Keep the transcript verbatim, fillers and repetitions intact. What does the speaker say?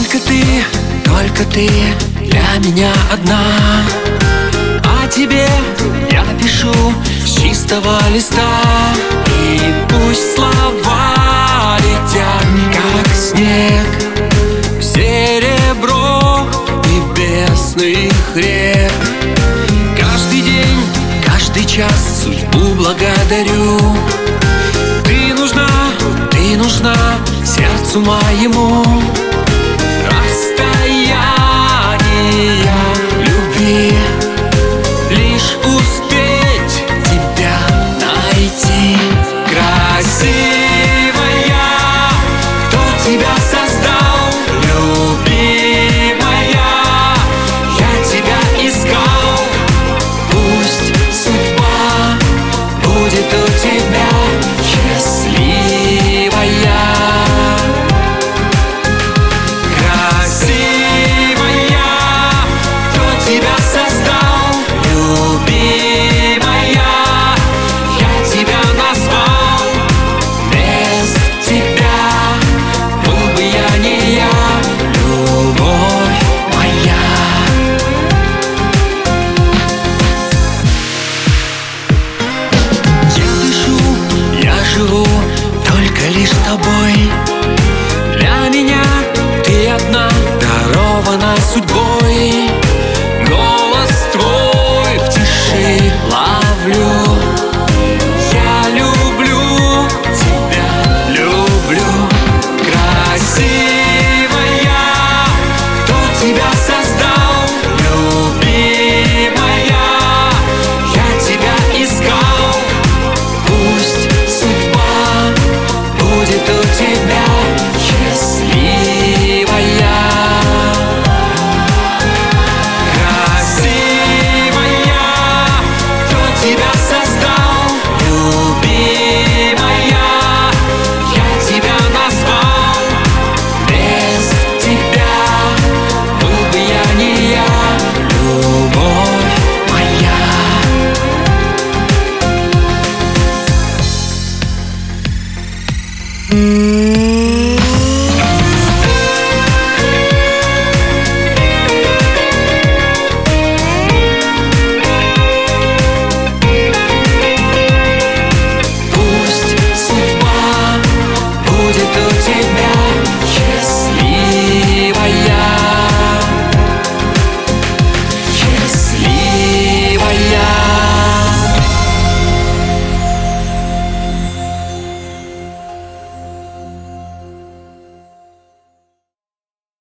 Только ты, только ты для меня одна. О тебе я пишу с чистого листа. И пусть слова летят, как снег, в серебро небесных рек. Каждый день, каждый час судьбу благодарю. Ты нужна, ты нужна сердцу моему. Расстояние любви, лишь успеть тебя найти. Красивая, кто тебя